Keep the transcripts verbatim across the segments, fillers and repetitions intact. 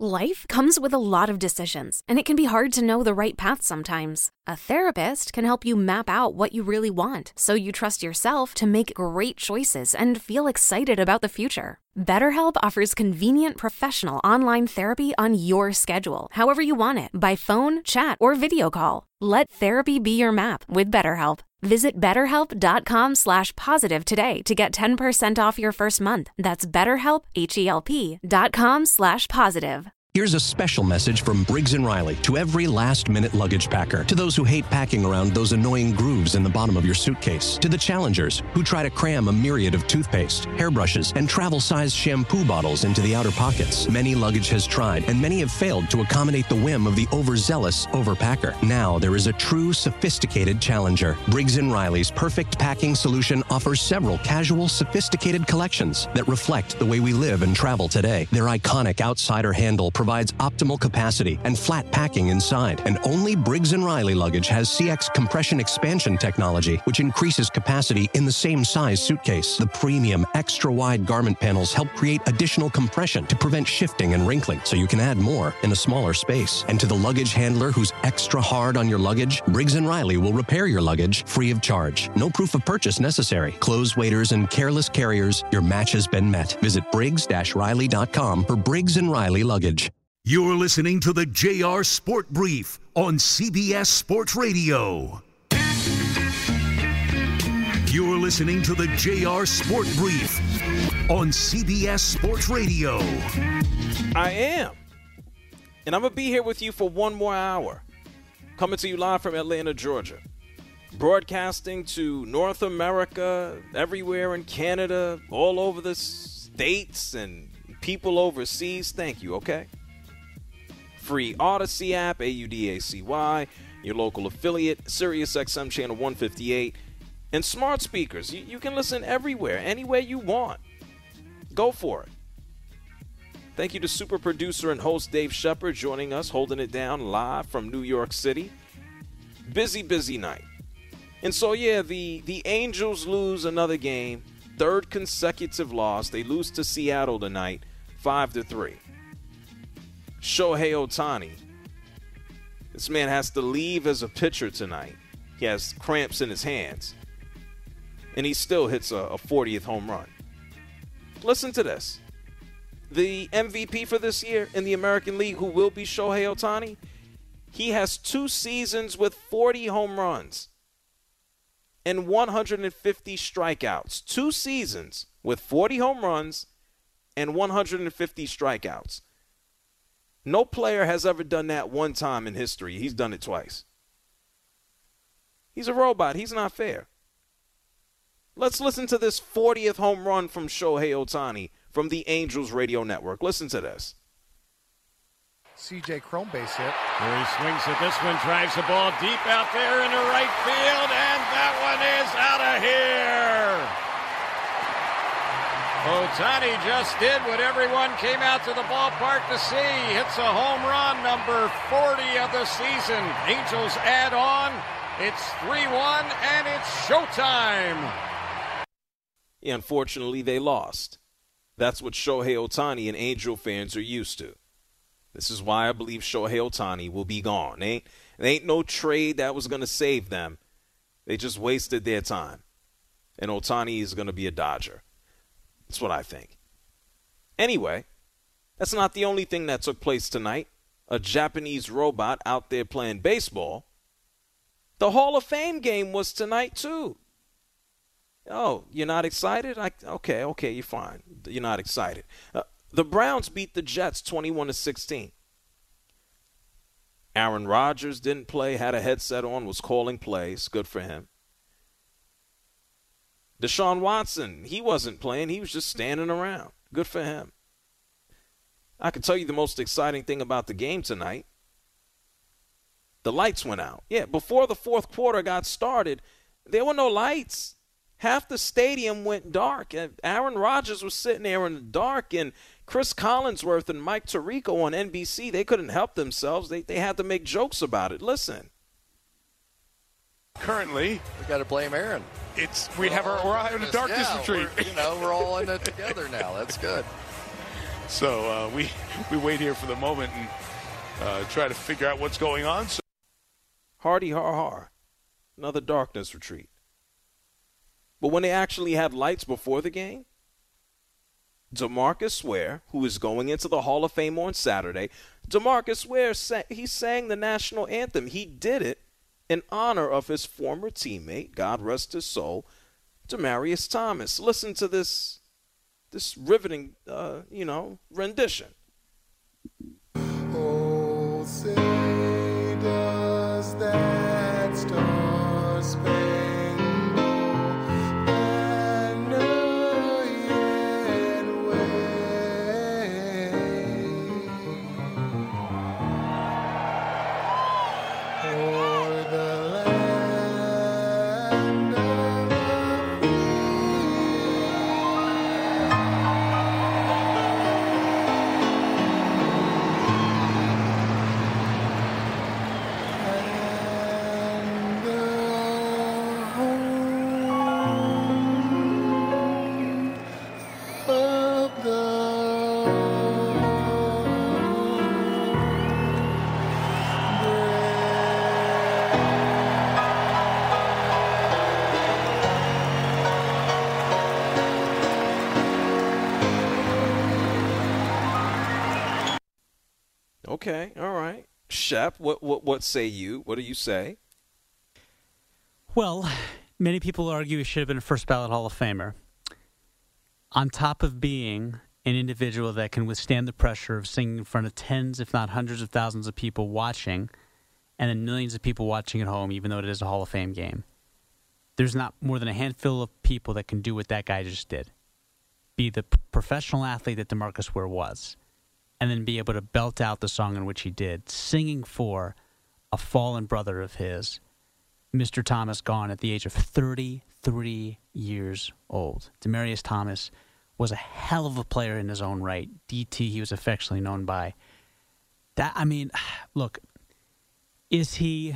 Life comes with a lot of decisions, and it can be hard to know the right path sometimes. A therapist can help you map out what you really want, so you trust yourself to make great choices and feel excited about the future. BetterHelp offers convenient professional online therapy on your schedule, however you want it, by phone, chat, or video call. Let therapy be your map with BetterHelp. Visit betterhelp.com slash positive today to get ten percent off your first month. That's betterhelp, H-E-L-P dot com slash positive. Here's a special message from Briggs and Riley to every last-minute luggage packer, to those who hate packing around those annoying grooves in the bottom of your suitcase, to the challengers who try to cram a myriad of toothpaste, hairbrushes, and travel-sized shampoo bottles into the outer pockets. Many luggage has tried, and many have failed to accommodate the whim of the overzealous overpacker. Now there is a true sophisticated challenger. Briggs and Riley's perfect packing solution offers several casual, sophisticated collections that reflect the way we live and travel today. Their iconic outsider handle provides optimal capacity and flat packing inside. And only Briggs and Riley luggage has C X compression expansion technology, which increases capacity in the same size suitcase. The premium extra-wide garment panels help create additional compression to prevent shifting and wrinkling, so you can add more in a smaller space. And to the luggage handler who's extra hard on your luggage, Briggs and Riley will repair your luggage free of charge. No proof of purchase necessary. Clothes waiters and careless carriers, your match has been met. Visit Briggs Riley dot com for Briggs and Riley luggage. You're listening to the J R Sport Brief on C B S Sports Radio. You're listening to the J R Sport Brief on C B S Sports Radio. I am. And I'm going to be here with you for one more hour. Coming to you live from Atlanta, Georgia. Broadcasting to North America, everywhere in Canada, all over the states and people overseas. Thank you, okay? Free Odyssey app, A U D A C Y, your local affiliate, Sirius X M channel one fifty-eight, and smart speakers. You, you can listen everywhere, anywhere you want. Go for it. Thank you to super producer and host Dave Shepard joining us, holding it down live from New York City. Busy, busy night. And so, yeah, the, the Angels lose another game, third consecutive loss. They lose to Seattle tonight, five to three. Shohei Ohtani. This man has to leave as a pitcher tonight. He has cramps in his hands. And he still hits a, a fortieth home run. Listen to this. The M V P for this year in the American League, who will be Shohei Ohtani, he has two seasons with forty home runs and one hundred fifty strikeouts. Two seasons with forty home runs and one hundred fifty strikeouts. No player has ever done that one time in history. He's done it twice. He's a robot. He's not fair. Let's listen to this fortieth home run from Shohei Ohtani from the Angels Radio Network. Listen to this. C J Cron base hit. Here he swings at this one, drives the ball deep out there into right field, and that one is out of here. Ohtani just did what everyone came out to the ballpark to see. Hits a home run, number forty of the season. Angels add on. It's three one, and it's showtime. Yeah, unfortunately, they lost. That's what Shohei Ohtani and Angel fans are used to. This is why I believe Shohei Ohtani will be gone. There ain't, there ain't no trade that was going to save them. They just wasted their time. And Ohtani is going to be a Dodger. That's what I think. Anyway, that's not the only thing that took place tonight. A Japanese robot out there playing baseball. The Hall of Fame game was tonight, too. Oh, you're not excited? I, okay, okay, you're fine. You're not excited. Uh, the Browns beat the Jets twenty-one to sixteen. Aaron Rodgers didn't play, had a headset on, was calling plays. Good for him. Deshaun Watson, he wasn't playing. He was just standing around. Good for him. I can tell you the most exciting thing about the game tonight. The lights went out. Yeah, before the fourth quarter got started, there were no lights. Half the stadium went dark. And Aaron Rodgers was sitting there in the dark, and Chris Collinsworth and Mike Tirico on N B C, they couldn't help themselves. They, they had to make jokes about it. Listen. Currently, We got to blame Aaron. it's we have our we're in a darkness yeah, retreat. we're- You know, we're all in it together now. That's good. So uh, we we wait here for the moment and uh, try to figure out what's going on. So- Hardy har har. Another darkness retreat. But when they actually had lights before the game, DeMarcus Ware, who is going into the Hall of Fame on Saturday, DeMarcus Ware, sang, he sang the national anthem. He did it in honor of his former teammate, God rest his soul, Demaryius Thomas. Listen to this, this riveting, uh, you know, rendition. Oh, say does that star-spangled banner yet wave o'er the land of the and the home of the Okay, all right. Shep, what, what, what say you? What do you say? Well, many people argue he should have been a first ballot Hall of Famer. On top of being an individual that can withstand the pressure of singing in front of tens, if not hundreds of thousands of people watching, and then millions of people watching at home, even though it is a Hall of Fame game, there's not more than a handful of people that can do what that guy just did. Be the p- professional athlete that DeMarcus Ware was, and then be able to belt out the song in which he did, singing for a fallen brother of his, Mister Thomas, gone at the age of thirty-three years old. Demaryius Thomas was a hell of a player in his own right. D T, he was affectionately known by. That, I mean, look, is he...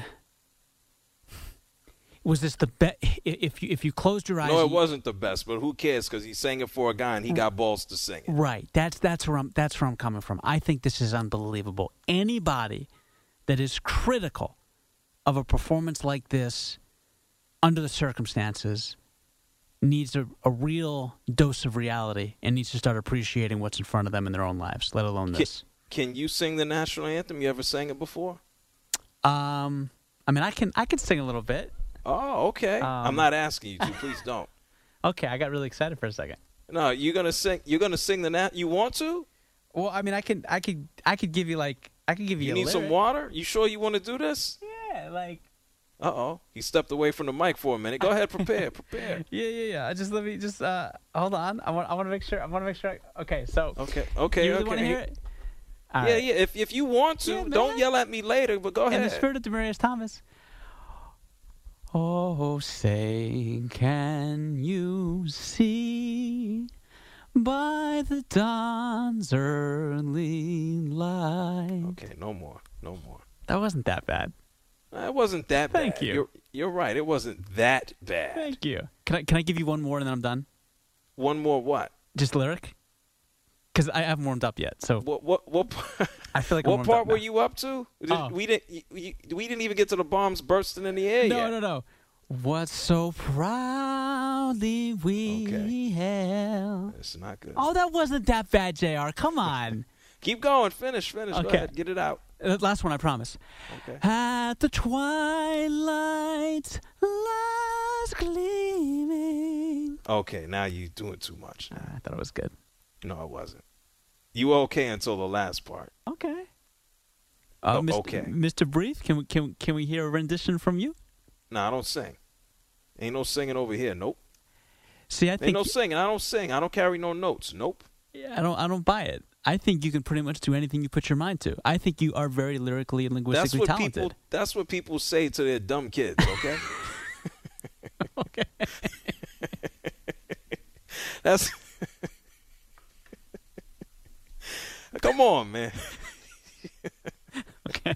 Was this the best? If you if you closed your eyes, No, it you- wasn't the best, but who cares? Because he sang it for a guy and he got balls to sing it. Right. That's that's where I'm that's where I'm coming from. I think this is unbelievable. Anybody that is critical of a performance like this under the circumstances needs a, a real dose of reality and needs to start appreciating what's in front of them in their own lives, let alone this. Can, can you sing the national anthem? You ever sang it before? Um, I mean, I can I can sing a little bit. Oh, okay. Um, I'm not asking you to. Please don't. Okay, I got really excited for a second. No, you're gonna sing. You're gonna sing the nat. You want to? Well, I mean, I could I could I could give you like I could give you. You a need some lyric. water? You sure you want to do this? Yeah, like. Uh oh. He stepped away from the mic for a minute. Go ahead, prepare, prepare. Yeah, yeah, yeah. I just let me just uh hold on. I want I want to make sure. I want to make sure. I, okay, so. Okay, okay, You really okay. want to hear it? All yeah, right. yeah. If if you want to, Yeah, man. don't yell at me later. But go In ahead. the spirit of Demaryius Thomas. Oh, say, can you see by the dawn's early light? Okay, no more, no more. That wasn't that bad. It wasn't that bad. Thank you. You're, you're right. It wasn't that bad. Thank you. Can I can I give you one more and then I'm done? One more what? Just lyric? Because I haven't warmed up yet. So What what what? I feel like I'm what warmed part up were now. you up to? Did- Oh. We didn't. You, you- we didn't even get to the bombs bursting in the air No, yet. no, no. What so proudly we Okay. hailed. It's not good. Oh, that wasn't that bad, J R. Come on. Keep going. Finish. Finish. Go Okay. ahead. Get it out. Uh, Last one, I promise. Okay. At the twilight's last gleaming. Okay. Now you're doing too much. Uh, I thought it was good. No, it wasn't. You were okay until the last part. Okay. Uh, Oh, Mister okay. Mister Brief, can we can can we hear a rendition from you? No, I don't sing. Ain't no singing over here. Nope. See, I Ain't think no singing. I don't sing. I don't carry no notes. Nope. I don't I don't buy it. I think you can pretty much do anything you put your mind to. I think you are very lyrically and That's linguistically what talented. people. That's what people say to their dumb kids. Okay. Okay. That's. Come on, man. Okay.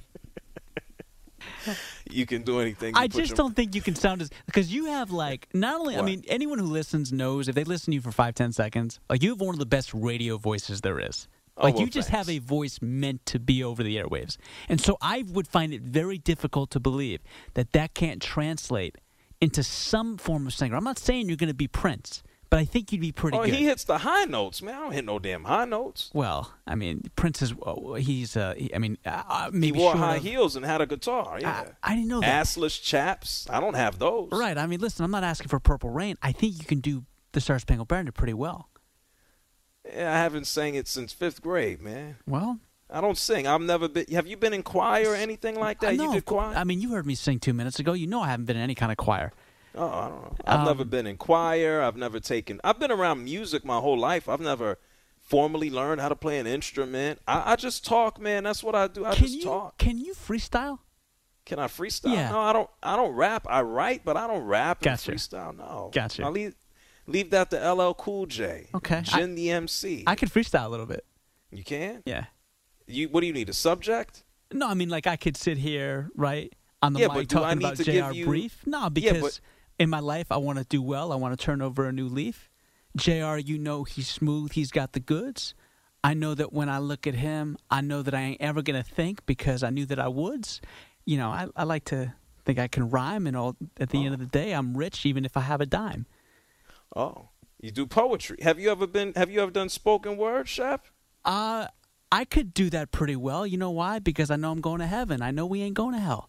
You can do anything. I you put just your- don't think you can sound as because you have like not only I What? mean anyone who listens knows if they listen to you for five ten seconds like you have one of the best radio voices there is. Oh, Like well, you just thanks. have a voice meant to be over the airwaves. And so I would find it very difficult to believe that that can't translate into some form of singer. I'm not saying you're going to be Prince, but I think you'd be pretty Oh, good. he hits the high notes, man. I don't hit no damn high notes. Well, I mean, Prince is, oh, he's, uh, he, I mean, uh, maybe He wore short high of- heels and had a guitar. Yeah. I, I didn't know that. Assless chaps. I don't have those. Right. I mean, listen, I'm not asking for Purple Rain. I think you can do the Star Spangled Banner pretty well. Yeah, I haven't sang it since fifth grade, man. Well, I don't sing. I've never been. Have you been in choir or anything like that? I know, you did of course. choir? I mean, you heard me sing two minutes ago. You know I haven't been in any kind of choir. Oh, I don't know. I've Um, never been in choir. I've never taken. I've been around music my whole life. I've never formally learned how to play an instrument. I, I just talk, man. That's what I do. I Can just you talk. can you freestyle? Can I freestyle? Yeah. No, I don't. I don't rap. I write, but I don't rap Gotcha. and freestyle. No. Gotcha. I leave leave that to L L Cool J. Okay. Jin the M C. I can freestyle a little bit. You can? Yeah. You. What do you need? A subject? No, I mean like I could sit here right on the Yeah, mic but do I talking need about to J R give you- Brief. No, Yeah, because but- in my life I want to do well. I want to turn over a new leaf. J R, you know he's smooth. He's got the goods. I know that when I look at him, I know that I ain't ever gonna think because I knew that I would. You know, I, I like to think I can rhyme, and all. At the end of the day, I'm rich, even if I have a dime. Oh, you do poetry. Have you ever been? Have you ever done spoken word, Shep? Uh, I could do that pretty well. You know why? Because I know I'm going to heaven. I know we ain't going to hell.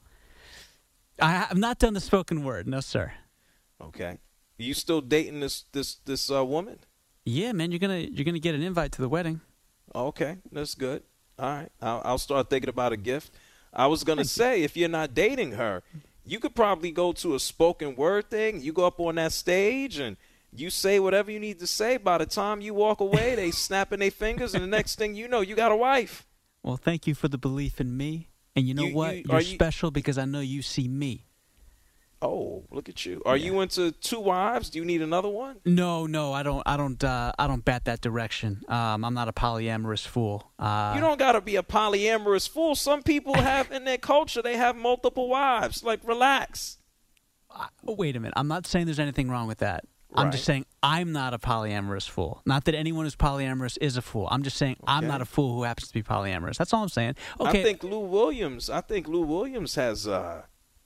I, I've not done the spoken word, no sir. Okay. You still dating this this this uh, woman? Yeah, man, you're gonna you're gonna get an invite to the wedding. Okay, that's good. All right, I'll, I'll start thinking about a gift. I was gonna say, if you're not dating her, you could probably go to a spoken word thing. You go up on that stage and you say whatever you need to say. By the time you walk away, they snapping their fingers, and the next thing you know, you got a wife. Well, thank you for the belief in me. And you know You- what? you- You, are are you- special because I know you see me. Oh, look at you. Are Yeah. you into two wives? Do you need another one? No, no, I don't. I don't. Uh, I don't bat that direction. Um, I'm not a polyamorous fool. Uh, You don't got to be a polyamorous fool. Some people have in their culture, they have multiple wives. Like, relax. I- wait a minute. I'm not saying there's anything wrong with that. I'm just Right. saying I'm not a polyamorous fool. Not that anyone who's polyamorous is a fool. I'm just saying I'm Okay. not a fool who happens to be polyamorous. That's all I'm saying. Okay. I think Lou Williams. I think Lou Williams has uh,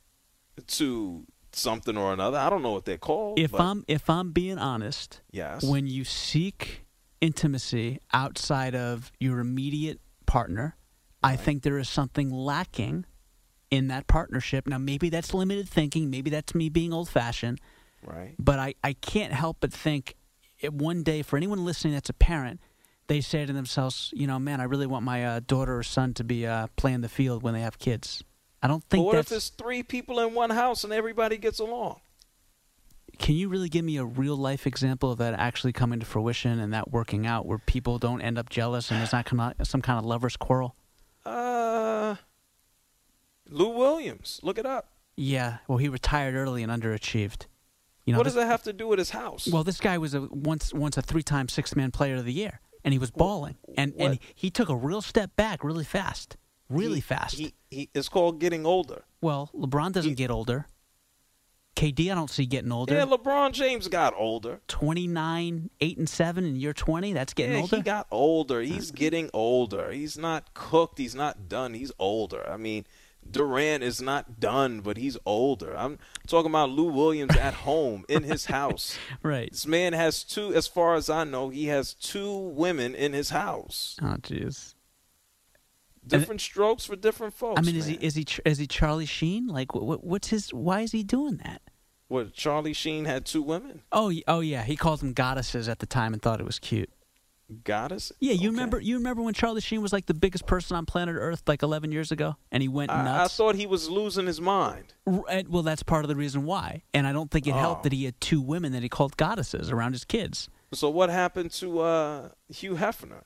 two something or another. I don't know what they're called. if but I'm if I'm being honest, yes, when you seek intimacy outside of your immediate partner, I think there is something lacking in that partnership. Now, maybe that's limited thinking. Maybe that's me being old-fashioned. right. But I, I can't help but think it one day, for anyone listening that's a parent, they say to themselves, you know, man, I really want my uh, daughter or son to be uh, playing the field when they have kids. I don't But think what that's... if it's three people in one house and everybody gets along? Can you really give me a real-life example of that actually coming to fruition and that working out where people don't end up jealous and there's not kind of, some kind of lover's quarrel? Uh, Lou Williams. Look it up. Yeah, well, he retired early and underachieved. You know, what this- does that have to do with his house? Well, this guy was a once once a three-time six-man player of the year, and he was balling, and and what- he took a real step back really fast, really He- fast. He, he, it's called getting older. well, LeBron doesn't he- get older. K D, I don't see getting older. Yeah, LeBron James got older. twenty-nine, eight and seven, and you're twenty. That's getting yeah, older. he got older. He's getting older. He's not cooked. He's not done. He's older. I mean, Durant is not done, but he's older. I'm talking about Lou Williams at home in his house. right. This man has two, as far as I know, he has two women in his house. Oh, jeez. Different strokes for different folks. I mean, is he man. is he is he Charlie Sheen? Like, what, what's his? Why is he doing that? What, Charlie Sheen had two women? Oh, y- oh yeah, he called them goddesses at the time and thought it was cute. Goddess? Yeah, you Okay. remember? You remember when Charlie Sheen was like the biggest person on planet Earth, like eleven years ago, and he went I, I nuts. thought he was losing his mind. R- and- well, that's part of the reason why. And I don't think it Oh. helped that he had two women that he called goddesses around his kids. So what happened to uh, Hugh Hefner?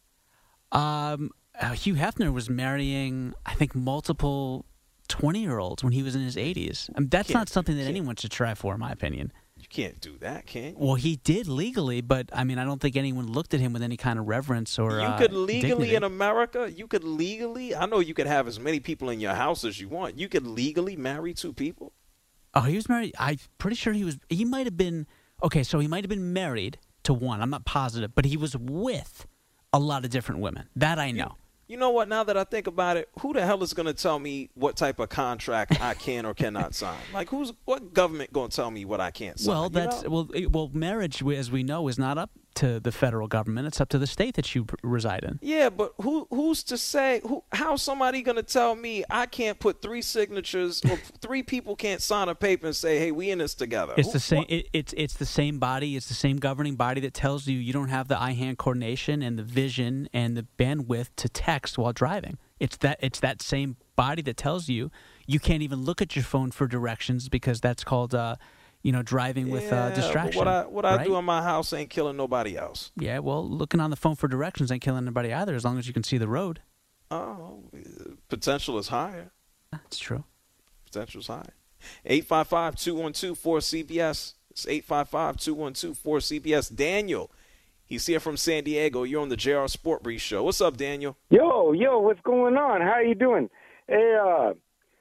Um, uh, Hugh Hefner was marrying, I think, multiple twenty-year-olds when he was in his eighties. I mean, that's Can't not something that can't- anyone should try for, in my opinion. You can't do that, can you? Well, he did legally, but I mean, I don't think anyone looked at him with any kind of reverence or. You uh, could legally dignity. in America, you could legally, I know you could have as many people in your house as you want. You could legally marry two people. Oh, he was married. I'm pretty sure he was. He might have been. Okay, so he might have been married to one. I'm not positive, but he was with a lot of different women. That I know. You know what? Now that I think about it, who the hell is going to tell me what type of contract I can or cannot sign? Like, who's what government going to tell me what I can't sign? Well, that's know? well, it, well, marriage, as we know, is not up to the federal government. It's up to the state that you reside in. Yeah, but who who's to say? Who? How's somebody going to tell me I can't put three signatures or three people can't sign a paper and say, "Hey, we in this together"? It's who, the same. It, it's it's the same body. It's the same governing body that tells you you don't have the eye-hand coordination and the vision and the bandwidth to text while driving. It's that it's that same body that tells you you can't even look at your phone for directions because that's called, uh, you know, driving with yeah, uh, distraction. What I what I right? do in my house ain't killing nobody else. Yeah, well, looking on the phone for directions ain't killing anybody either, as long as you can see the road. Oh, potential is higher. That's true. Potential is high. eight five five, two one two, four C B S. It's eight five five, two one two, four C B S. Daniel, he's here from San Diego. You're on the J R Sport Brief Show. What's up, Daniel? Yo, yo, what's going on? How you doing? Hey, uh,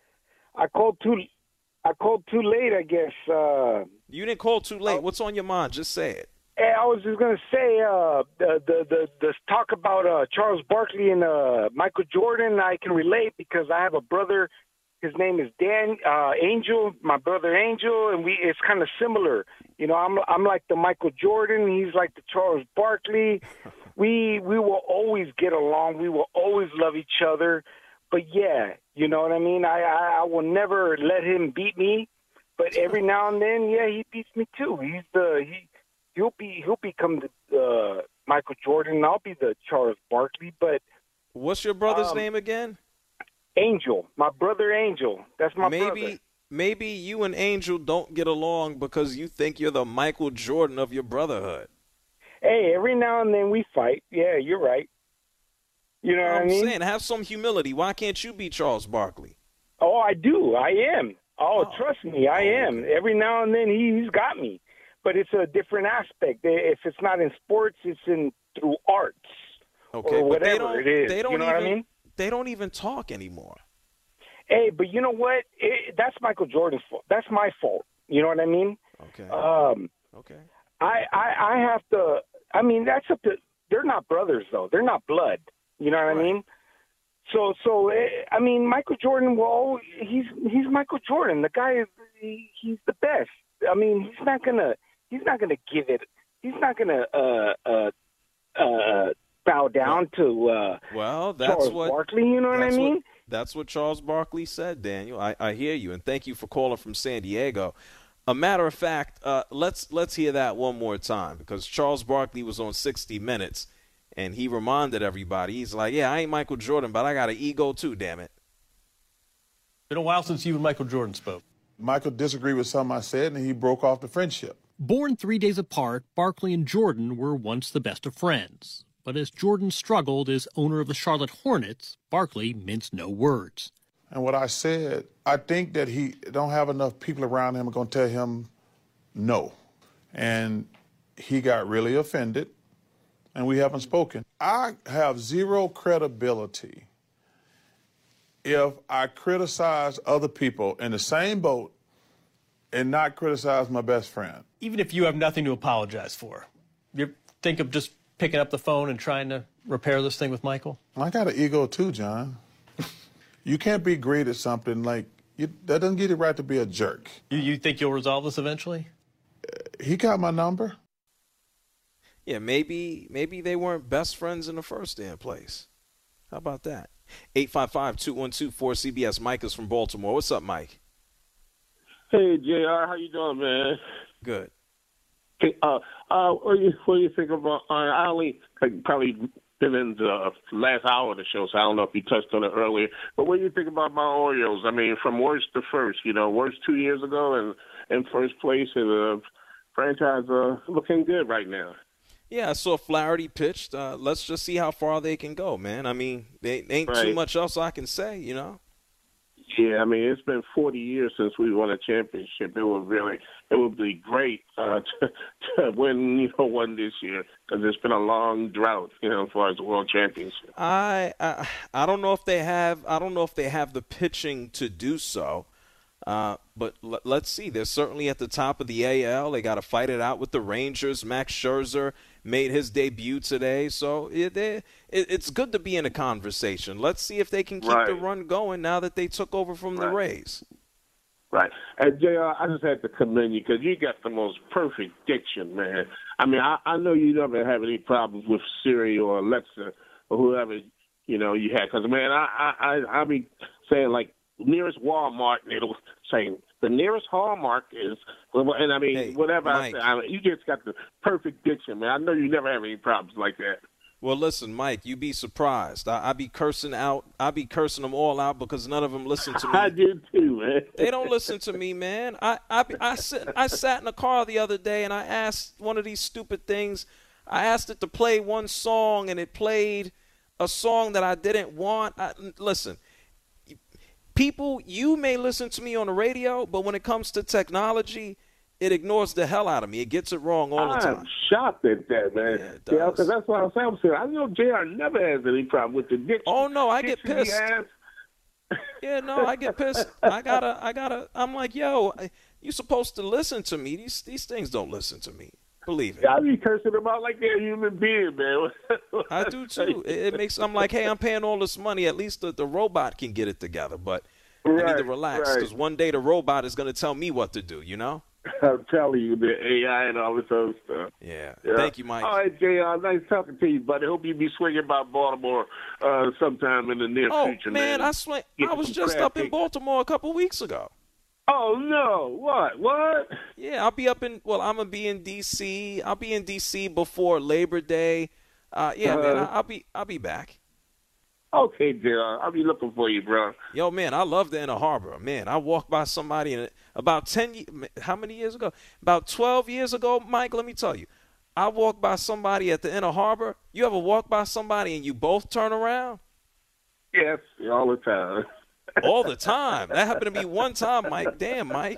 I called too, I called too late, I guess. Uh, you didn't call too late. What's on your mind? Just say it. Hey, I was just gonna say, uh, the the the, the talk about uh, Charles Barkley and uh, Michael Jordan. I can relate because I have a brother. His name is Dan uh, Angel, my brother Angel, and we it's kind of similar. You know, I'm I'm like the Michael Jordan. He's like the Charles Barkley. We we will always get along. We will always love each other. But yeah, you know what I mean. I, I I will never let him beat me. But every now and then, yeah, he beats me too. He's the he he'll be he'll become the uh, Michael Jordan. And I'll be the Charles Barkley. But what's your brother's um, name again? Angel, my brother Angel. That's my maybe, brother. Maybe you and Angel don't get along because you think you're the Michael Jordan of your brotherhood. Hey, every now and then we fight. Yeah, you're right. You know I'm what I mean? saying, have some humility. Why can't you be Charles Barkley? Oh, I do. I am. Oh, Oh. trust me, I Oh, am. okay. Every now and then he, he's got me. But it's a different aspect. If it's not in sports, it's in through arts Okay, or but they whatever don't, it is. They don't You know even, what I mean? They don't even talk anymore. Hey, but you know what? It, that's Michael Jordan's fault. That's my fault. You know what I mean? Okay. Um, okay. I, I I have to. I mean, that's up to. They're not brothers though. They're not blood. You know what Right. I mean? So so eh, I mean, Michael Jordan. Well, he's he's Michael Jordan. The guy is he, he's the best. I mean, he's not gonna he's not gonna give it. He's not gonna uh uh uh bow down to uh Well, that's Charles what Barkley. You know what I that's mean? What, that's what Charles Barkley said, Daniel. I, I hear you, and thank you for calling from San Diego. A matter of fact, uh, let's let's hear that one more time because Charles Barkley was on sixty minutes, and he reminded everybody. He's like, "Yeah, I ain't Michael Jordan, but I got an ego too. Damn it." Been a while since you and Michael Jordan spoke. Michael disagreed with something I said, and he broke off the friendship. Born three days apart, Barkley and Jordan were once the best of friends. But as Jordan struggled as owner of the Charlotte Hornets, Barkley minced no words. And what I said, I think that he don't have enough people around him going to tell him no. And he got really offended, and we haven't spoken. I have zero credibility if I criticize other people in the same boat and not criticize my best friend. Even if you have nothing to apologize for, you think of just picking up the phone and trying to repair this thing with Michael? I got an ego too, John. You can't be great at something like you, that doesn't give you the right to be a jerk. You, you think you'll resolve this eventually? Uh, he got my number. Yeah, maybe maybe they weren't best friends in the first damn place. How about that? eight five five, two one two, four C B S. Mike is from Baltimore. What's up, Mike? Hey, J R, how you doing, man? Good. Hey, uh, uh, what do you what do you think about? Uh, I only like, probably been in the last hour of the show, so I don't know if you touched on it earlier. But what do you think about my Orioles? I mean, from worst to first, you know, worst two years ago and in first place, and the franchise uh, looking good right now. Yeah, I saw Flaherty pitched. Uh, let's just see how far they can go, man. I mean, there ain't Right. too much else I can say, you know. Yeah, I mean, it's been forty years since we won a championship. It would really, it would be great uh, to, to win, you know, one this year because it's been a long drought, you know, as far as the world championship. I, I I don't know if they have I don't know if they have the pitching to do so. Uh, but l- let's see. They're certainly at the top of the A L. They got to fight it out with the Rangers. Max Scherzer made his debut today. So it, it, it's good to be in a conversation. Let's see if they can keep Right. the run going now that they took over from the Rays. Right. And, J R, I just had to commend you because you got the most perfect diction, man. I mean, I, I know you never have any problems with Siri or Alexa or whoever, you know, you had. Because, man, I, I, I, I be saying, like, nearest Walmart, and it'll saying the nearest Hallmark is, and I mean, Hey, whatever Mike. I say, I mean, you just got the perfect diction, man. I know you never have any problems like that. Well, listen, Mike, you be surprised. I, I be cursing out. I be cursing them all out because none of them listen to me. I did too, man. They don't listen to me, man. I I be- I, sit, I sat in a car the other day and I asked one of these stupid things. I asked it to play one song and it played a song that I didn't want. I, listen, people, you may listen to me on the radio, but when it comes to technology, it ignores the hell out of me. It gets it wrong all the I'm time. shocked at that, man. Yeah, it Yeah, does. because that's what I'm saying. I'm saying. I know J R never has any problem with the diction. Oh no, I get Diction he pissed. has. Yeah, no, I get pissed. I gotta, I gotta. I'm like, yo, you supposed to listen to me. These these things don't listen to me. Believe it. I be cursing them out like they're a human being, man. I do too. It, it makes. I'm like, hey, I'm paying all this money. At least the, the robot can get it together. But I need to Right, relax right. because one day the robot is gonna tell me what to do. You know? I'm telling you, the A I and all this other stuff. Yeah. Yeah. Thank you, Mike. All right, J R, nice talking to you, buddy. Hope you be swinging by Baltimore uh, sometime in the near Oh future, man, man. I swear, Get I was some just crab up in cake. Baltimore a couple weeks ago. Oh no! What? What? Yeah, I'll be up in. Well, I'm gonna be in D C. I'll be in D C before Labor Day. Uh, yeah, man, Uh, I, I'll be. I'll be back. Okay, J R, I'll be looking for you, bro. Yo, man, I love the Inner Harbor. Man, I walked by somebody in about ten. ye- How many years ago? About twelve years ago, Mike. Let me tell you, I walked by somebody at the Inner Harbor. You ever walk by somebody and you both turn around? Yes, all the time. All the time. That happened to me one time, Mike. Damn, Mike.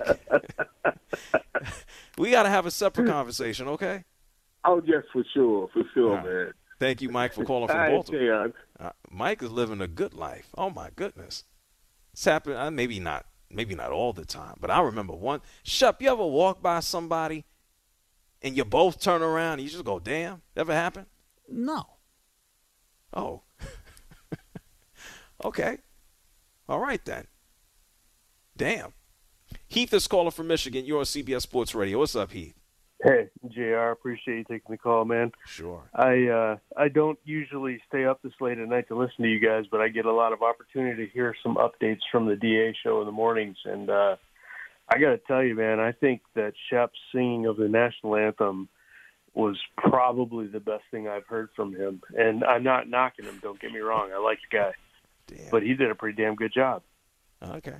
We got to have a separate conversation, okay? Oh, yes, for sure, for sure, All right. man. Thank you, Mike, for calling from All right, Baltimore. J R. Uh, Mike is living a good life. Oh my goodness, it's happened. Uh, maybe not, maybe not all the time, but I remember one. Shup, you ever walk by somebody and you both turn around and you just go, "Damn"? Ever happen? No. Oh, okay, all right then. Damn. Heath is calling from Michigan. You're on C B S Sports Radio. What's up, Heath? Hey, J R, appreciate you taking the call, man. Sure. I uh, I don't usually stay up this late at night to listen to you guys, but I get a lot of opportunity to hear some updates from the D A show in the mornings. And uh, I got to tell you, man, I think that Shep's singing of the national anthem was probably the best thing I've heard from him. And I'm not knocking him, don't get me wrong. I like the guy. Damn. But he did a pretty damn good job. Okay.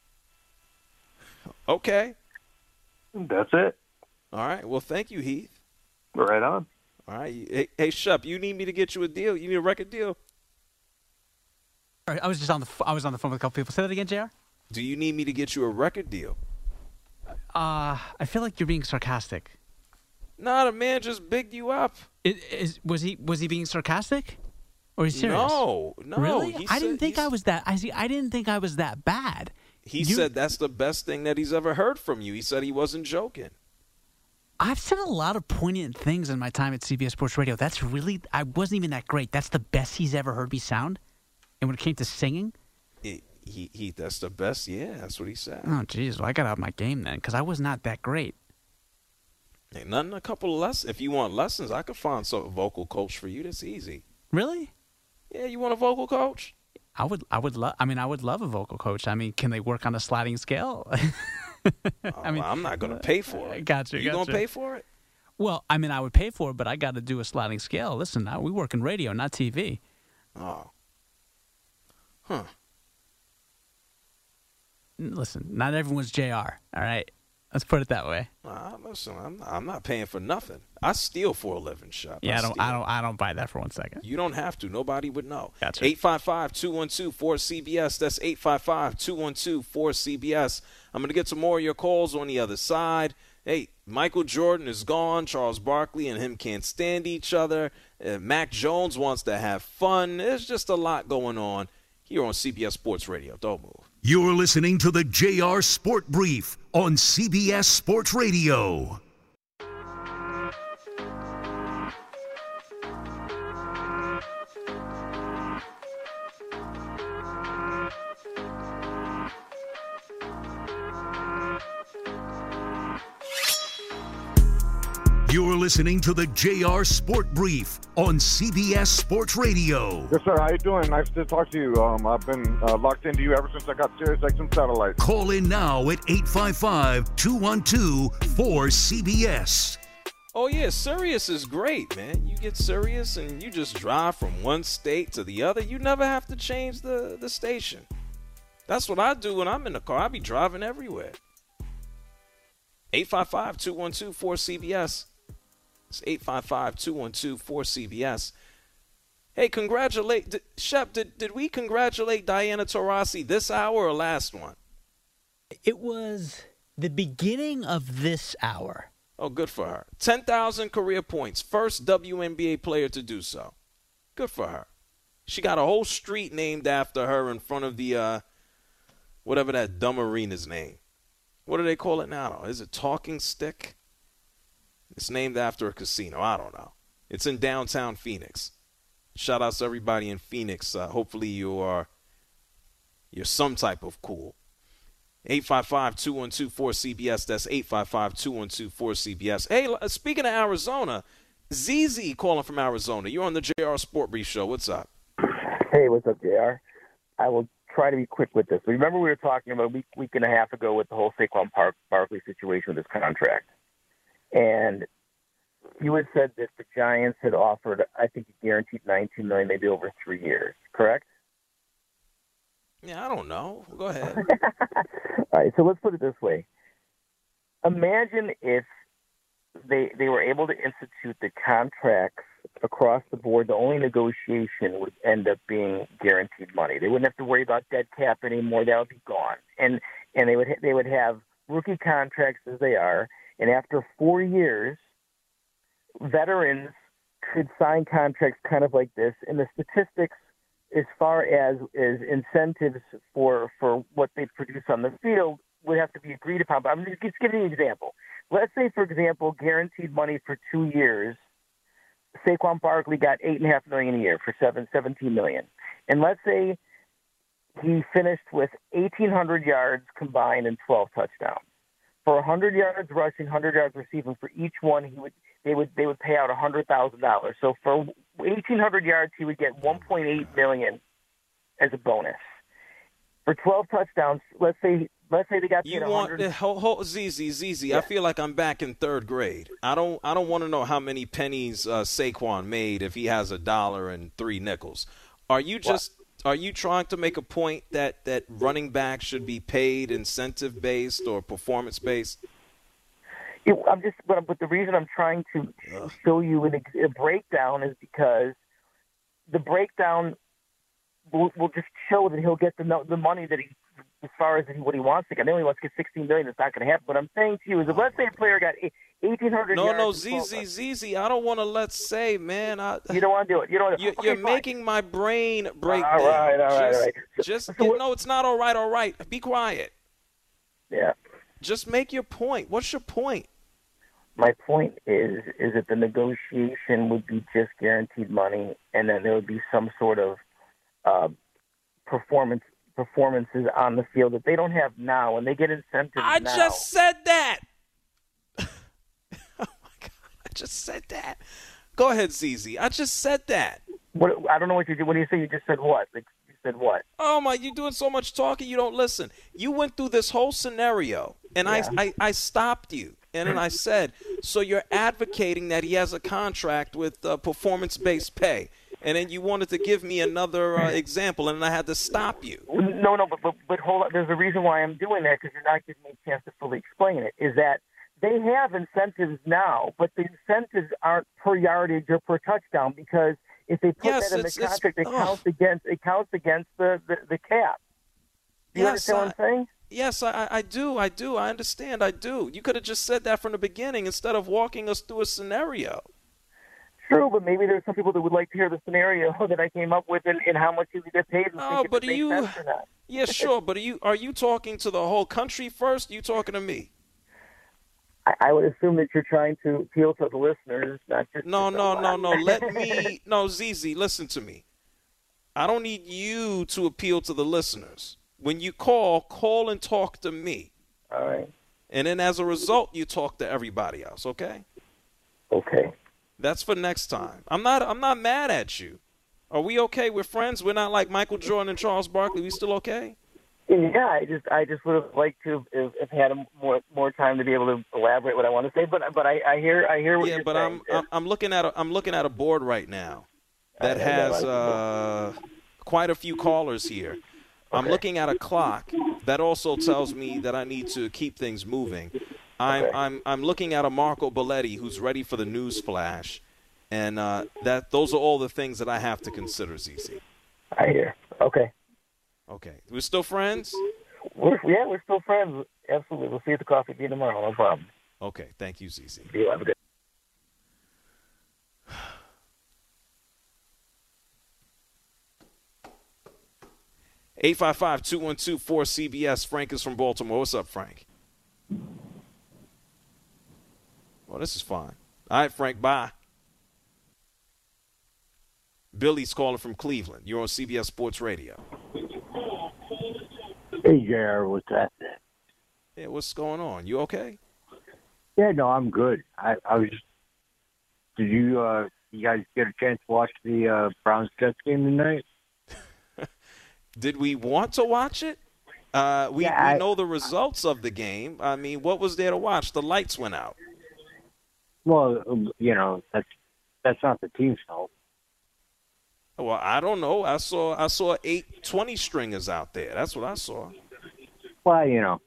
Okay. That's it. All right. Well, thank you, Heath. Right on. All right. Hey, hey Shup, you need me to get you a deal? You need a record deal? All right, I was just on the. F- I was on the phone with a couple people. Say that again, J R. Do you need me to get you a record deal? Uh, I feel like you're being sarcastic. Nah, the man just bigged you up. It, is was he was he being sarcastic, or is he serious? No, no. Really? he I didn't said- think he's- I was that. I see. I didn't think I was that bad. He You- said that's the best thing that he's ever heard from you. He said he wasn't joking. I've said a lot of poignant things in my time at C B S Sports Radio. That's really. I wasn't even that great. That's the best he's ever heard me sound. And when it came to singing, He, he, he that's the best. Yeah, that's what he said. oh jeez, well I got out of my game then because I was not that great. Ain't nothing. A couple of lessons. If you want lessons, I could find some vocal coach for you. That's easy. Really? Yeah, you want a vocal coach? I would. I would love. I mean, I would love a vocal coach. I mean, can they work on a sliding scale? I mean, I'm not going to pay for it. Gotcha. You gotcha. going to pay for it? Well, I mean, I would pay for it, but I got to do a sliding scale. Listen, now we work in radio, not T V. Oh. Huh. Listen, not everyone's J R. All right, let's put it that way. Nah, listen, I'm not, I'm not paying for nothing. I steal for a living, Shop. Yeah, I don't. steal. I don't. I don't buy that for one second. You don't have to. Nobody would know. Gotcha. eight five five, two one two, four C B S. That's eight five five, two one two, four C B S. I'm going to get some more of your calls on the other side. Hey, Michael Jordan is gone. Charles Barkley and him can't stand each other. Uh, Mac Jones wants to have fun. There's just a lot going on here on C B S Sports Radio. Don't move. You're listening to the J R Sport Brief on C B S Sports Radio. You're listening to the J R Sport Brief on C B S Sports Radio. Yes, sir. How you doing? Nice to talk to you. Um, I've been uh, locked into you ever since I got Sirius X M satellite. Call in now at eight five five, two one two, four C B S. Oh, yeah, Sirius is great, man. You get Sirius and you just drive from one state to the other. You never have to change the, the station. That's what I do when I'm in the car. I be driving everywhere. eight five five, two one two, four C B S. It's eight five five, two one two, four C B S. Hey, congratulate, did, Shep, did, did we congratulate Diana Taurasi this hour or last one? It was the beginning of this hour. Oh, good for her. ten thousand career points. First W N B A player to do so. Good for her. She got a whole street named after her in front of the, uh, whatever that dumb arena's name. What do they call it now? Is it Talking Stick? It's named after a casino. I don't know. It's in downtown Phoenix. Shout out to everybody in Phoenix. Uh, hopefully you are you're some type of cool. eight five five, two one two, four C B S. That's eight five five, two one two, four C B S. Hey, speaking of Arizona, Z Z calling from Arizona. You're on the J R Sport Brief Show. What's up? Hey, what's up, J R? I will try to be quick with this. Remember we were talking about a week, week and a half ago with the whole Saquon Park, Barkley situation with his contract. And you had said that the Giants had offered, I think, a guaranteed nineteen million dollars, maybe over three years, correct? Yeah, I don't know. Go ahead. All right, so let's put it this way. Imagine if they they were able to institute the contracts across the board. The only negotiation would end up being guaranteed money. They wouldn't have to worry about dead cap anymore. That would be gone. And and they would ha- they would have rookie contracts as they are. And after four years, veterans could sign contracts kind of like this. And the statistics, as far as, as incentives for, for what they produce on the field, would have to be agreed upon. But I'm just, just giving you an example. Let's say, for example, guaranteed money for two years. Saquon Barkley got eight and a half million a year for seven, seventeen million. And let's say he finished with eighteen hundred yards combined and twelve touchdowns. For one hundred yards rushing, one hundred yards receiving, for each one, he would they would they would pay out one hundred thousand dollars. So for eighteen hundred yards, he would get one point eight million dollars as a bonus. For twelve touchdowns, let's say let's say they got you paid want one hundred. ho, ho, Z Z Z Z. Yeah. I feel like I'm back in third grade. I don't I don't want to know how many pennies uh, Saquon made if he has a dollar and three nickels. Are you just what? Are you trying to make a point that, that running backs should be paid incentive-based or performance-based? It, I'm just, but, but the reason I'm trying to Ugh. show you an, a breakdown is because the breakdown will, will just show that he'll get the the money that he, as far as what he wants to get. I know he wants to get sixteen million dollars. That's not going to happen. What I'm saying to you is, if let's say a player got eighteen hundred no, yards. No, no, Z Z Z Z. I don't want to let's say, man. I, you don't want to do it. You don't. Want to, you, okay, you're fine. making my brain break all down. Right, all right, just, all right. So, just so you know, it's not all right. All right. Be quiet. Yeah. Just make your point. What's your point? My point is, is that the negotiation would be just guaranteed money, and then there would be some sort of uh, performance. performances on the field that they don't have now, and they get incentives I now. just said that. Oh, my God. I just said that. Go ahead, Z Z. I just said that. What, I don't know what you did. What do you say? You just said what? Like, you said what? Oh, my, you're doing so much talking you don't listen. You went through this whole scenario, and yeah. I, I, I stopped you. And then I said, so you're advocating that he has a contract with uh, performance-based pay. And then you wanted to give me another uh, example, and I had to stop you. No, no, but, but but hold on. There's a reason why I'm doing that, because you're not giving me a chance to fully explain it, is that they have incentives now, but the incentives aren't per yardage or per touchdown, because if they put yes, that in the contract, it oh. counts against it counts against the, the, the cap. Do you yes, understand I, what I'm saying? Yes, I, I do. I do. I understand. I do. You could have just said that from the beginning instead of walking us through a scenario. True, but maybe there's some people that would like to hear the scenario that I came up with and, and how much you get paid. And No, think if but it are makes you? sense or not. Yeah, sure. But are you are you talking to the whole country first? Are you talking to me? I, I would assume that you're trying to appeal to the listeners, not just No, to no, no, someone. no. Let me. No, Z Z, listen to me. I don't need you to appeal to the listeners. When you call, call and talk to me. All right. And then as a result, you talk to everybody else. Okay. Okay. That's for next time. I'm not. I'm not mad at you. Are we okay? We're friends. We're not like Michael Jordan and Charles Barkley. We still okay? Yeah, I just I just would have liked to have, have had a more more time to be able to elaborate what I want to say. But but I, I hear I hear what Yeah, you're but saying. I'm, I'm I'm looking at a I'm looking at a board right now that has uh, quite a few callers here. I'm looking at a clock that also tells me that I need to keep things moving. I'm I'm I'm looking at a Marco Belletti who's ready for the news flash, and uh, that those are all the things that I have to consider, Z Z. I hear. Okay. Okay, we're still friends? We're, yeah, we're still friends. Absolutely. We'll see you at the coffee bean tomorrow. No problem. Okay, thank you, Z Z. You have a good. eight five five, two one two, four C B S. Frank is from Baltimore. What's up, Frank? Well, this is fine. All right, Frank, bye. Billy's calling from Cleveland. You're on C B S Sports Radio. Hey, J R, what's that? Yeah, what's going on? You okay? Yeah, no, I'm good. I, I was just, did you, uh, you guys get a chance to watch the uh, Browns-Jets game tonight? Did we want to watch it? Uh, we, Yeah, we I- know the results of the game. I mean, what was there to watch? The lights went out. Well, um, you know, that's that's not the team's fault. Well, I don't know. I saw I saw eight twenty stringers out there. That's what I saw. Well, you know,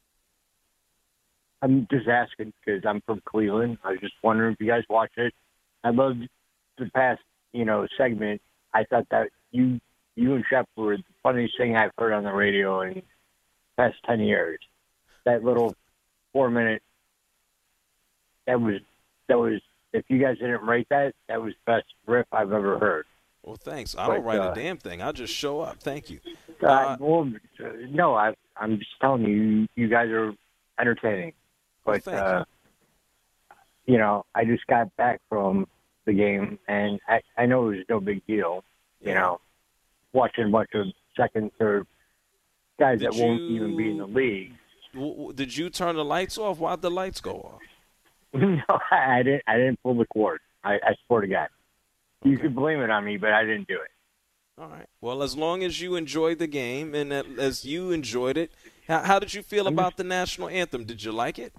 I'm just asking because I'm from Cleveland. I was just wondering if you guys watch it. I loved the past, you know, segment. I thought that you you and Shep were the funniest thing I've heard on the radio in the past ten years. That little four minute, that was, that was, if you guys didn't rate that, that was the best riff I've ever heard. Well, thanks. I don't But, write uh, a damn thing. I just show up. Thank you. Uh, well, no, I, I'm just telling you, you guys are entertaining. Well, But, thank uh, you know, I just got back from the game, and I, I know it was no big deal, you know, watching a bunch of second, third guys Did that won't you- even be in the league. W- w- Did you turn the lights off? Why'd the lights go off? No, I didn't. I didn't pull the cord. I, I swear to God. You could blame it on me, but I didn't do it. All right. Well, as long as you enjoyed the game and that, as you enjoyed it, how, how did you feel about the national anthem? Did you like it?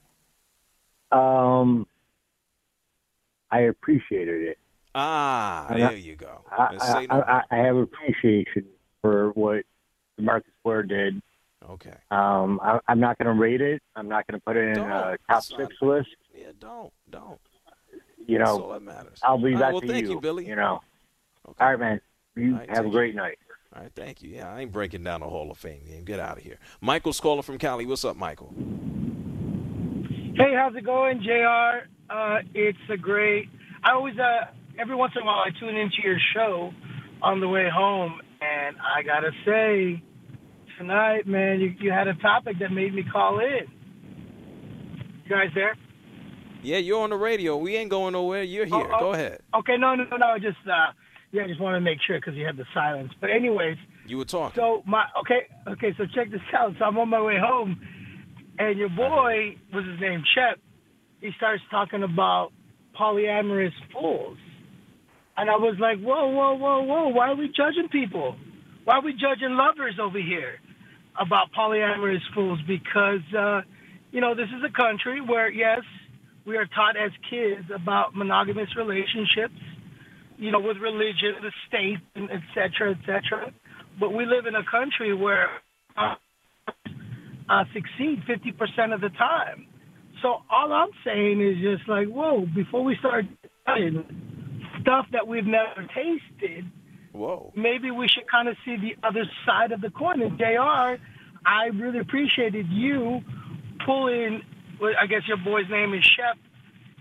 Um, I appreciated it. Ah, And there I- you go. I, And say no I, I, I have appreciation for what Marcus Ware did. Okay. Um, I, I'm not going to rate it. I'm not going to put it in Don't. a top It's not- six list. Yeah, don't, don't. You That's know, all that matters. I'll leave All right, that well, to thank you. you, Billy. You know. All right, man. You right, have a take great night. All right, thank you. Yeah, I ain't breaking down the Hall of Fame game. Get out of here. Michael's calling from Cali. What's up, Michael? Hey, how's it going, J R? Uh, it's a great. I always, uh, every once in a while, I tune into your show on the way home, and I gotta say, tonight, man, you, you had a topic that made me call in. You guys there? Yeah, you're on the radio. We ain't going nowhere. You're here. Oh, oh, Go ahead. Okay, no, no, no, just, uh, yeah, I just want to make sure because you had the silence. But anyways, You were talking. so my okay, okay, so check this out. So I'm on my way home, and your boy, what's his name, Shep, he starts talking about polyamorous fools. And I was like, whoa, whoa, whoa, whoa, why are we judging people? Why are we judging lovers over here about polyamorous fools? Because, uh, you know, this is a country where, yes, we are taught as kids about monogamous relationships, you know, with religion, the state, and et cetera, et cetera. But we live in a country where uh, uh, succeed fifty percent of the time. So all I'm saying is just like, whoa, before we start doing stuff that we've never tasted, whoa, maybe we should kind of see the other side of the coin. And J R, I really appreciated you pulling, well, I guess your boy's name is Shep,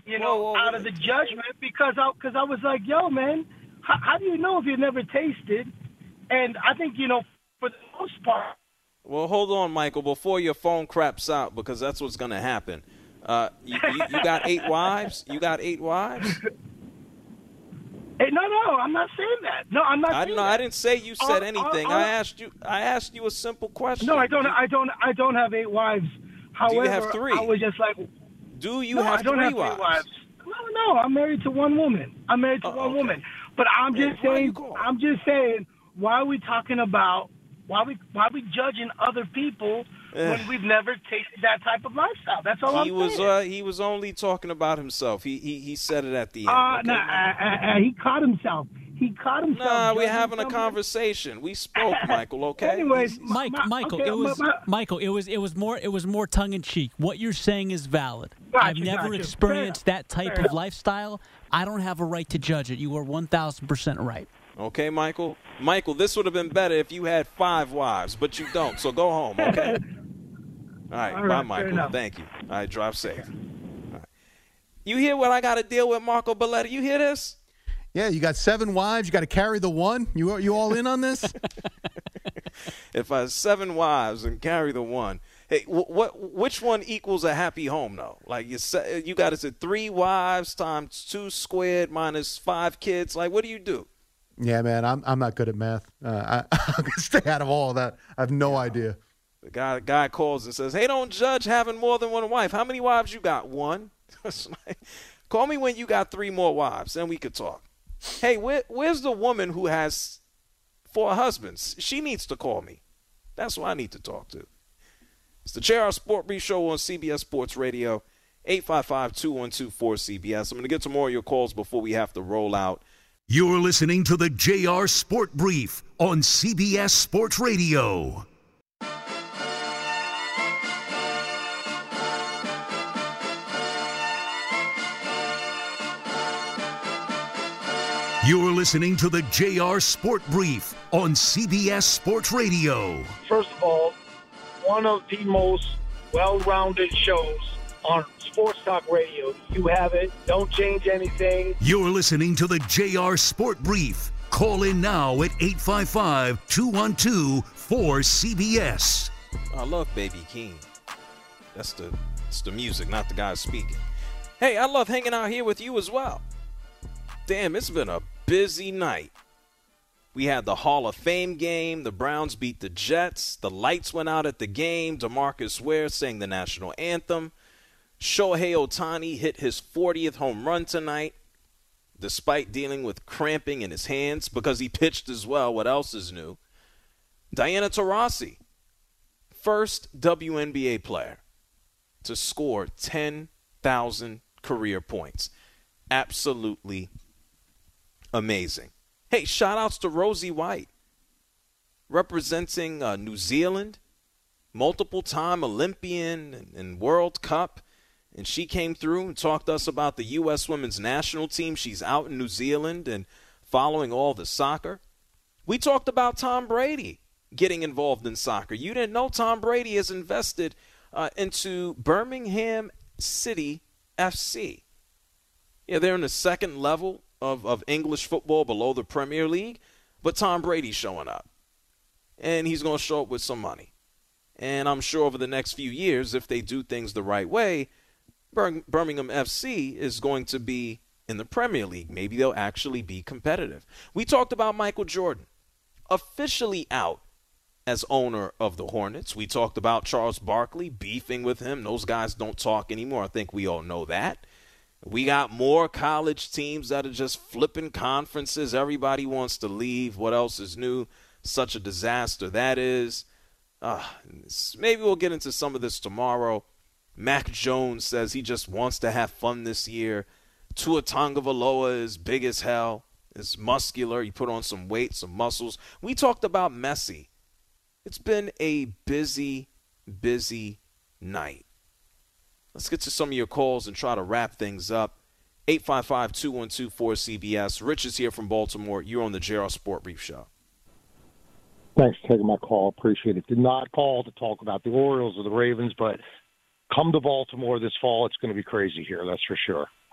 you know, whoa, whoa, out of the judgment because I because I was like, yo, man, how, how do you know if you never tasted? And I think, you know, for the most part. Well, hold on, Michael, before your phone craps out, because that's what's going to happen. Uh, you, you, you got eight wives? You got eight wives? Hey, no, no, I'm not saying that. No, I'm not. I saying no, that. I didn't say you said uh, anything. uh, uh, I asked you. I asked you a simple question. No, I don't. I don't. I don't have eight wives. However, Do you have three? I was just like, Do you no, have I don't three have wives? three wives? No, no, I'm married to one woman. I'm married to Oh, one okay. woman. But I'm Hey, just why saying. you call? I'm just saying. Why are we talking about? Why we why we judging other people Eh. when we've never tasted that type of lifestyle? That's all He I'm was. saying. Uh, he was only talking about himself. He he he said it at the end. Uh, okay? nah, uh, uh, uh, he caught himself. He caught himself. Nah, we're judging having a someone. conversation. We spoke, Michael. Okay. Anyways, Mike, my- Michael, okay, it was my- my- Michael. It was it was more it was more tongue in cheek. What you're saying is valid. Gotcha, I've never gotcha. experienced Fair that type enough. of Fair enough. lifestyle. I don't have a right to judge it. You are one thousand percent right. Okay, Michael. Michael, this would have been better if you had five wives, but you don't. So go home, okay? All right, All bye, right, fair Michael. enough. Thank you. All right, drive safe. All right. You hear what I got to deal with, Marco Belletti? You hear this? Yeah, you got seven wives. You got to carry the one. You you all in on this? If I have seven wives and carry the one, hey, wh- what? Which one equals a happy home, though? Like you said, you got to say three wives times two squared minus five kids. Like, what do you do? Yeah, man, I'm I'm not good at math. Uh, I, I'm gonna stay out of all of that. I have no idea. The guy guy calls and says, "Hey, don't judge having more than one wife. How many wives you got? One. Call me when you got three more wives, then we could talk. Hey, where, where's the woman who has four husbands? She needs to call me. That's who I need to talk to." It's the J R Sport Brief Show on C B S Sports Radio, eight five five, two one two, four C B S. I'm going to get some more of your calls before we have to roll out. You're listening to the J R Sport Brief on C B S Sports Radio. You're listening to the J R Sport Brief on C B S Sports Radio. First of all, one of the most well-rounded shows on sports talk radio. You have it. Don't change anything. You're listening to the J R Sport Brief. Call in now at eight five five, two one two, four C B S. I love Baby Keem. That's the, that's the music, not the guy speaking. Hey, I love hanging out here with you as well. Damn, it's been a busy night. We had the Hall of Fame game. The Browns beat the Jets. The lights went out at the game. DeMarcus Ware sang the national anthem. Shohei Ohtani hit his fortieth home run tonight, despite dealing with cramping in his hands because he pitched as well. What else is new? Diana Taurasi, first W N B A player to score ten thousand career points. Absolutely amazing. Hey, shout-outs to Rosie White, representing uh, New Zealand, multiple-time Olympian and, and World Cup. And she came through and talked to us about the U S women's national team. She's out in New Zealand and following all the soccer. We talked about Tom Brady getting involved in soccer. You didn't know Tom Brady is invested uh, into Birmingham City F C. Yeah, they're in the second level of, of English football below the Premier League, but Tom Brady's showing up. And he's going to show up with some money. And I'm sure over the next few years, if they do things the right way, Bir- Birmingham F C is going to be in the Premier League. Maybe they'll actually be competitive. We talked about Michael Jordan, officially out as owner of the Hornets. We talked about Charles Barkley beefing with him. Those guys don't talk anymore. I think we all know that. We got more college teams that are just flipping conferences. Everybody wants to leave. What else is new? Such a disaster that is. Uh, maybe we'll get into some of this tomorrow. Mac Jones says he just wants to have fun this year. Tua Tagovailoa is big as hell. Is muscular. He put on some weight, some muscles. We talked about Messi. It's been a busy, busy night. Let's get to some of your calls and try to wrap things up. eight five five, two one two, four C B S. Rich is here from Baltimore. You're on the J R Sport Brief Show. Thanks for taking my call. Appreciate it. Did not call to talk about the Orioles or the Ravens, but come to Baltimore this fall. It's going to be crazy here, that's for sure.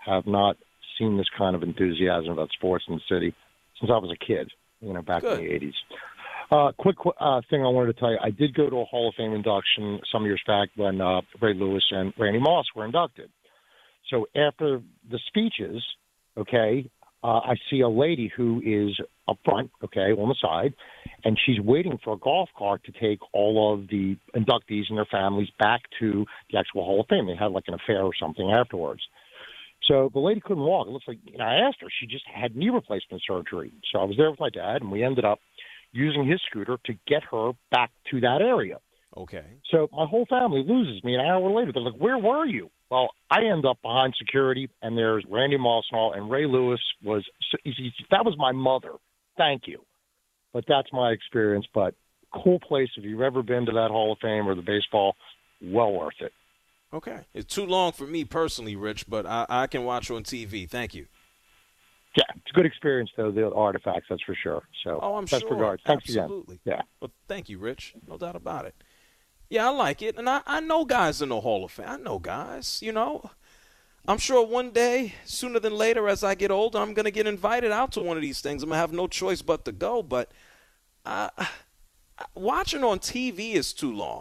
have not seen this kind of enthusiasm about sports in the city since I was a kid, you know, back Good. in the eighties. Uh, quick uh, thing I wanted to tell you, I did go to a Hall of Fame induction some years back when uh, Ray Lewis and Randy Moss were inducted. So after the speeches, okay, uh, I see a lady who is up front, okay, on the side, and she's waiting for a golf cart to take all of the inductees and their families back to the actual Hall of Fame. They had like an affair or something afterwards. So the lady couldn't walk. It looks like, you know, I asked her, she just had knee replacement surgery. So I was there with my dad, and we ended up using his scooter to get her back to that area. Okay. So my whole family loses me an hour later. They're like, where were you? Well, I end up behind security, and there's Randy Moss and all, and Ray Lewis was – that was my mother. Thank you. But that's my experience. But cool place. If you've ever been to that Hall of Fame or the baseball, well worth it. Okay. It's too long for me personally, Rich, but I, I can watch on T V. Thank you. Yeah, it's a good experience, though, the artifacts, that's for sure. So, oh, I'm best sure. regards. Thanks Absolutely. again. Yeah. Well, thank you, Rich. No doubt about it. Yeah, I like it. And I, I know guys in the Hall of Fame. I know guys, you know. I'm sure one day, sooner than later, as I get older, I'm going to get invited out to one of these things. I'm going to have no choice but to go. But uh, watching on T V is too long.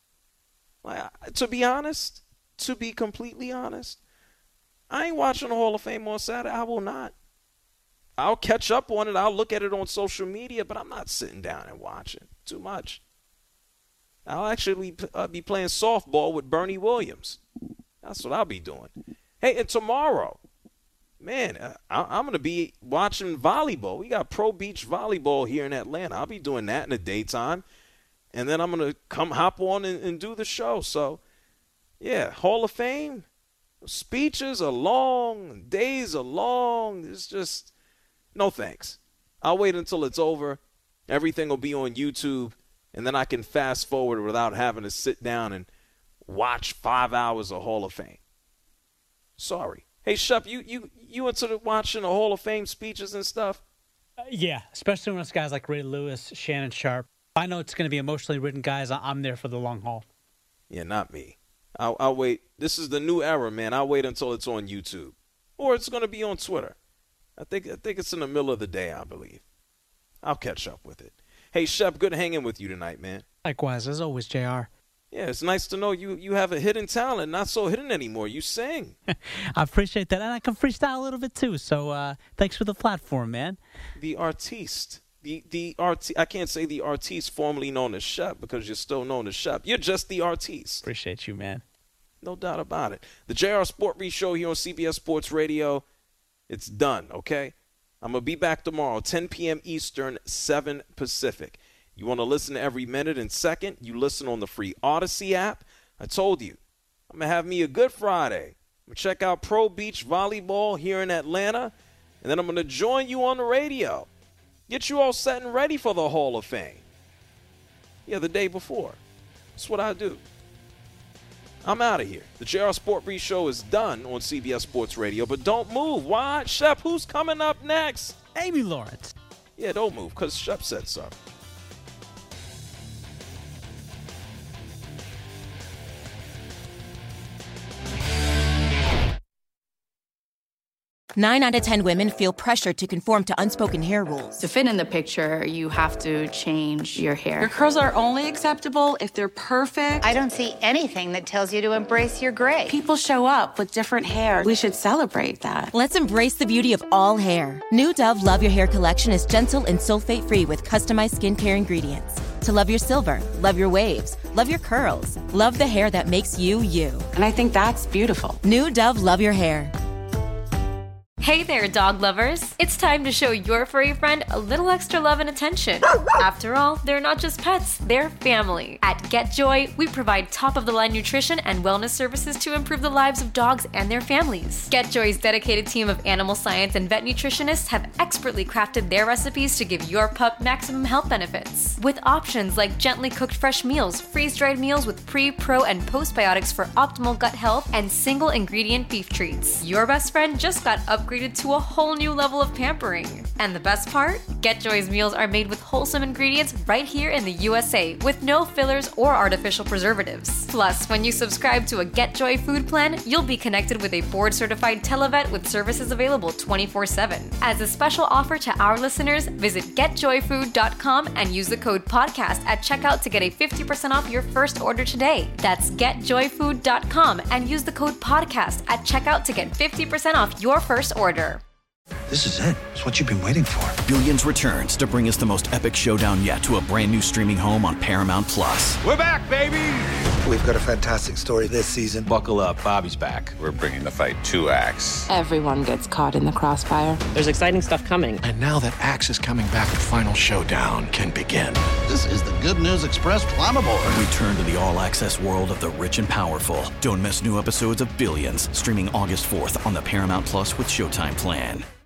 Like, to be honest, to be completely honest, I ain't watching the Hall of Fame on Saturday. I will not. I'll catch up on it. I'll look at it on social media, but I'm not sitting down and watching. Too much. I'll actually uh, be playing softball with Bernie Williams. That's what I'll be doing. Hey, and tomorrow, man, uh, I- I'm going to be watching volleyball. We got Pro Beach Volleyball here in Atlanta. I'll be doing that in the daytime. And then I'm going to come hop on and, and do the show. So, yeah, Hall of Fame, speeches are long, days are long. It's just, no thanks. I'll wait until it's over. Everything will be on YouTube. And then I can fast forward without having to sit down and watch five hours of Hall of Fame. Sorry. Hey, Shep, you you you into the watching the Hall of Fame speeches and stuff? Uh, yeah, especially when it's guys like Ray Lewis, Shannon Sharp. I know it's going to be emotionally written guys. I'm there for the long haul. Yeah, not me. I'll, I'll wait. This is the new era, man. I'll wait until it's on YouTube. Or it's going to be on Twitter. I think I think it's in the middle of the day, I believe. I'll catch up with it. Hey, Shep, good hanging with you tonight, man. Likewise, as always, J R. Yeah, it's nice to know you, you have a hidden talent, not so hidden anymore. You sing. I appreciate that, and I can freestyle a little bit too. So uh, thanks for the platform, man. The artiste. The the art. I can't say the artiste formerly known as Shep because you're still known as Shep. You're just the artiste. Appreciate you, man. No doubt about it. The J R Sport Brief Show here on C B S Sports Radio. It's done, okay? I'm going to be back tomorrow, ten p.m. Eastern, seven Pacific. You want to listen to every minute and second? You listen on the free Odyssey app. I told you, I'm going to have me a good Friday. I'm going to check out Pro Beach Volleyball here in Atlanta, and then I'm going to join you on the radio. Get you all set and ready for the Hall of Fame. Yeah, the day before. That's what I do. I'm out of here. The J R Sport Brief Show is done on C B S Sports Radio, but don't move. Why? Shep, who's coming up next? Amy Lawrence. Yeah, don't move, because Shep said so. Nine out of ten women feel pressured to conform to unspoken hair rules. To fit in the picture, you have to change your hair. Your curls are only acceptable if they're perfect. I don't see anything that tells you to embrace your gray. People show up with different hair. We should celebrate that. Let's embrace the beauty of all hair. New Dove Love Your Hair collection is gentle and sulfate-free with customized skincare ingredients. To love your silver, love your waves, love your curls, love the hair that makes you, you. And I think that's beautiful. New Dove Love Your Hair. Hey there, dog lovers. It's time to show your furry friend a little extra love and attention. After all, they're not just pets, they're family. At GetJoy, we provide top-of-the-line nutrition and wellness services to improve the lives of dogs and their families. GetJoy's dedicated team of animal science and vet nutritionists have expertly crafted their recipes to give your pup maximum health benefits. With options like gently cooked fresh meals, freeze-dried meals with pre, pro, and postbiotics for optimal gut health, and single-ingredient beef treats. Your best friend just got upgraded to a whole new level of pampering. And the best part? GetJoy's meals are made with wholesome ingredients right here in the U S A with no fillers or artificial preservatives. Plus, when you subscribe to a GetJoy food plan, you'll be connected with a board-certified televet with services available twenty-four seven. As a special offer to our listeners, visit get joy food dot com and use the code podcast at checkout to get a fifty percent off your first order today. That's get joy food dot com and use the code podcast at checkout to get fifty percent off your first order. This is it. It's what you've been waiting for. Billions returns to bring us the most epic showdown yet to a brand new streaming home on Paramount Plus. We're back, baby! We've got a fantastic story this season. Buckle up, Bobby's back. We're bringing the fight to Axe. Everyone gets caught in the crossfire. There's exciting stuff coming. And now that Axe is coming back, the final showdown can begin. This is the Good News Express Climb Aboard. Return to the all-access world of the rich and powerful. Don't miss new episodes of Billions, streaming August fourth on the Paramount Plus with Showtime plan.